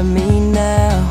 at me now.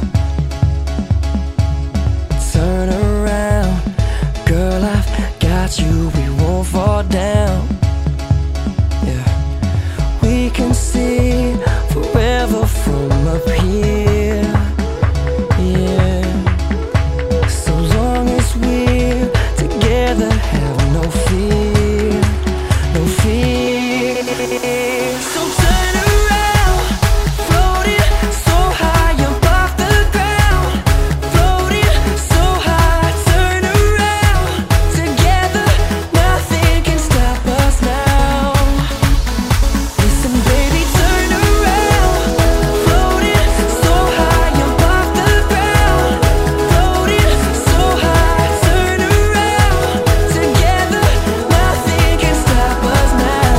Turn around, girl, I've got you, we won't fall down. Yeah, we can see forever from up here. Yeah, so long as we're together, have no fear, no fear. So turn around, floating so high above the ground, floating so high. Turn around, together nothing can stop us now. Listen baby, turn around, floating so high above the ground, floating so high. Turn around, together nothing can stop us now.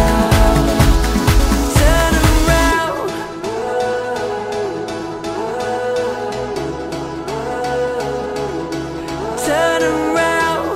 Turn around. Turn around.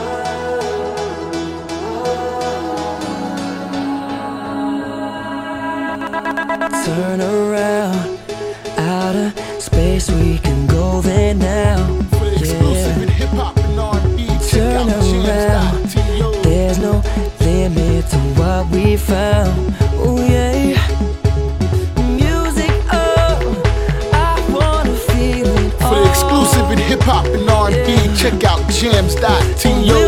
Turn around. Outer space, we can go there now. For the exclusive in hip hop and R&B, check Turn out around. jams.to. There's no limit to what we found. Oh yeah. Music, oh, I wanna feel it For the exclusive in hip hop and R&B, check out jams.to.